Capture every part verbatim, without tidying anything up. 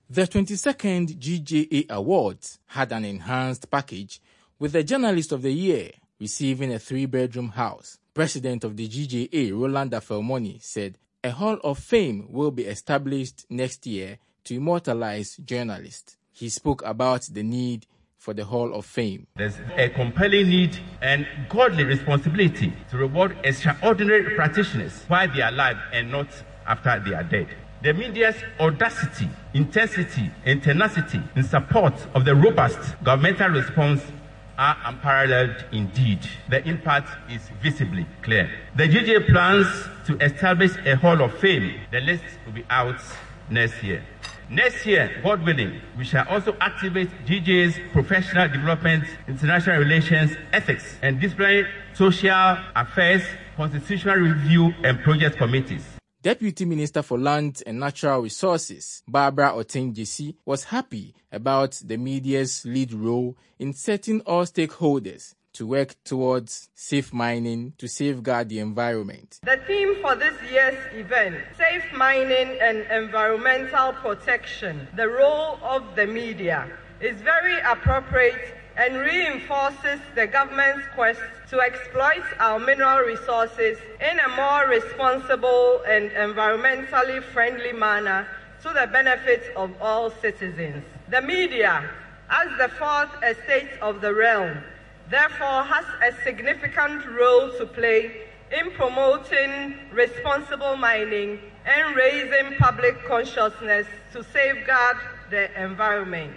The twenty-second G J A Awards had an enhanced package, with the Journalist of the Year receiving a three-bedroom house. President of the G J A, Roland Afelmoni, said a Hall of Fame will be established next year to immortalize journalists. He spoke about the need for the Hall of Fame. There's a compelling need and godly responsibility to reward extraordinary practitioners while they are alive and not after they are dead. The media's audacity, intensity, and tenacity in support of the robust governmental response are unparalleled indeed. The impact is visibly clear. The G J A plans to establish a Hall of Fame. The list will be out next year. Next year, God willing, we shall also activate G J A's professional development, international relations, ethics, and disciplinary social affairs, constitutional review, and project committees. Deputy Minister for Land and Natural Resources, Barbara Otenjesi, was happy about the media's lead role in setting all stakeholders to work towards safe mining to safeguard the environment. The theme for this year's event, Safe Mining and Environmental Protection, the role of the media, is very appropriate and reinforces the government's quest to exploit our mineral resources in a more responsible and environmentally friendly manner to the benefit of all citizens. The media, as the fourth estate of the realm, therefore has a significant role to play in promoting responsible mining and raising public consciousness to safeguard the environment.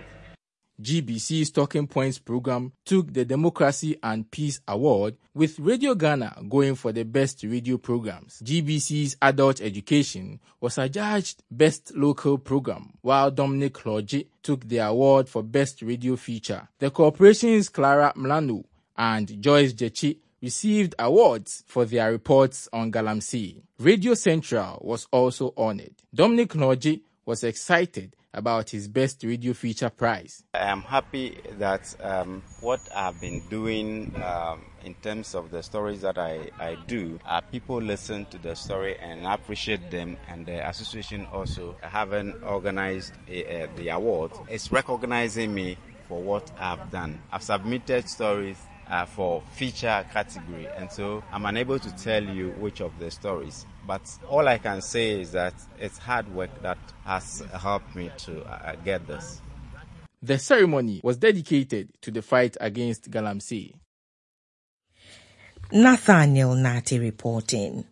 G B C's Talking Points program took the Democracy and Peace Award, with Radio Ghana going for the best radio programs. G B C's Adult Education was adjudged Best Local Program, while Dominic Lodge took the award for Best Radio Feature. The corporation's Clara Mlanu and Joyce Jechi received awards for their reports on Galamsey. Radio Central was also honored. Dominic Lodge was excited about his Best Radio Feature prize. I am happy that um, what I've been doing um, in terms of the stories that I, I do, uh, people listen to the story and appreciate them, and the association also having organized a, uh, the award. It's recognizing me for what I've done. I've submitted stories Uh, for feature category, and so I'm unable to tell you which of the stories, but all I can say is that it's hard work that has helped me to uh, get this. The ceremony was dedicated to the fight against Galamsey. Nathaniel Nati reporting.